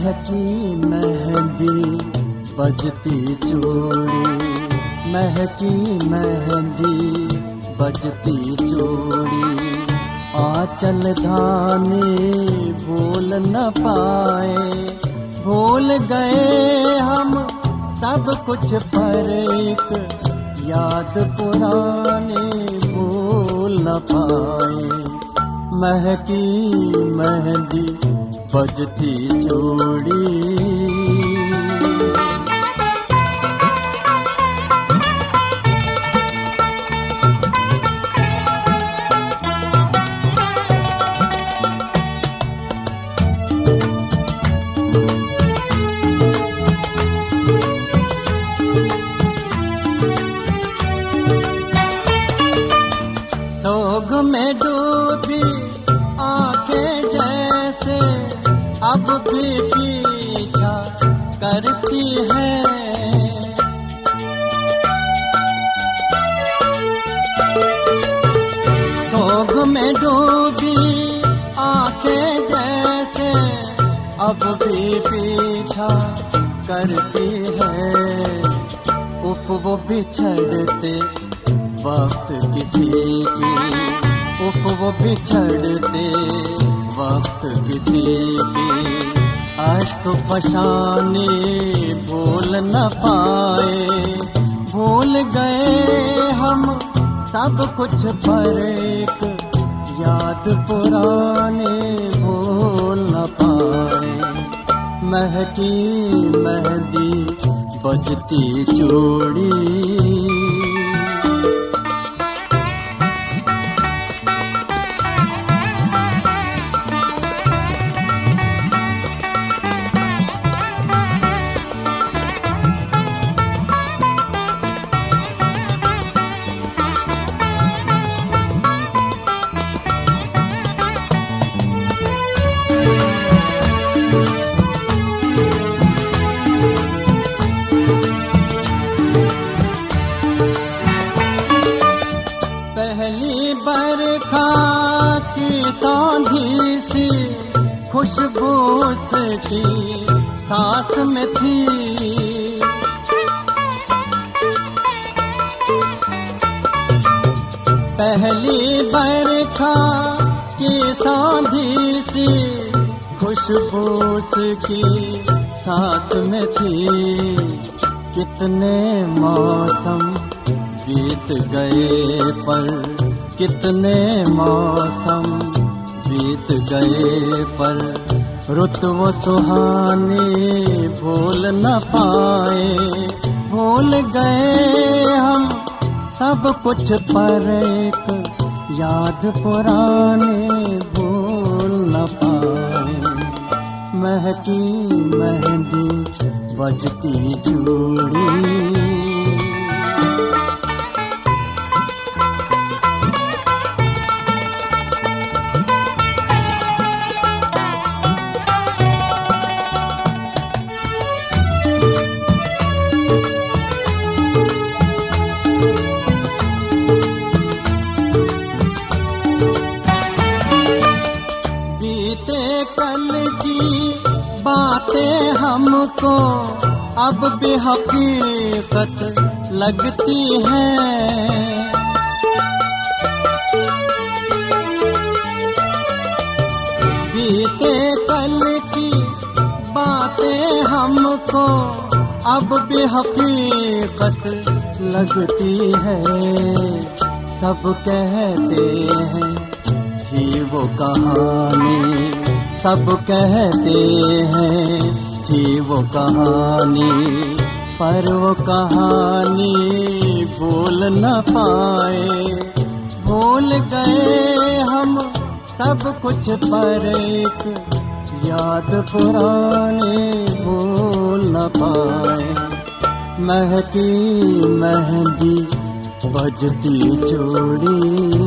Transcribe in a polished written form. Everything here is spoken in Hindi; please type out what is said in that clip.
महकी मेहंदी बजती चूड़ी, महकी मेहंदी बजती चूड़ी, आंचल धाने भूल न पाए, भूल गए हम सब कुछ पर एक याद पुराने भूल न पाए। महकी मेहंदी बजती चूड़ी, सोग में डूबी आंखें जैसे अब भी पीछा करती है, सोग में डूबी आंखें जैसे अब भी पीछा करती है। उफ वो बिछड़ते वक्त किसी की, उफ वो बिछड़ते वक्त किसी की, अश्क फशाने भूल न पाए, भूल गए हम सब कुछ पर एक याद पुराने भूल न पाए। महकी मेहंदी बजती चूड़ी, पहली बरखा की सांधी सी खुशबू उसकी सांस में थी, पहली बरखा की सांधी सी खुशबू उसकी सांस में थी। कितने मौसम बीत गए पर, कितने मौसम बीत गए पर, रुत वो सुहानी भूल न पाए, भूल गए हम सब कुछ पर एक याद पुराने भूल न पाए। महकी मेहंदी बजती चूड़ी, कल की बातें हमको अब भी हकीकत लगती हैं, बीते कल की बातें हमको अब भी हकीकत लगती है। सब कहते हैं थी वो कहानी, सब कहते हैं थी वो कहानी, पर वो कहानी भूल न पाए, भूल गए हम सब कुछ पर एक याद पुराने भूल न पाए। महकी मेहंदी बजती चूड़ी,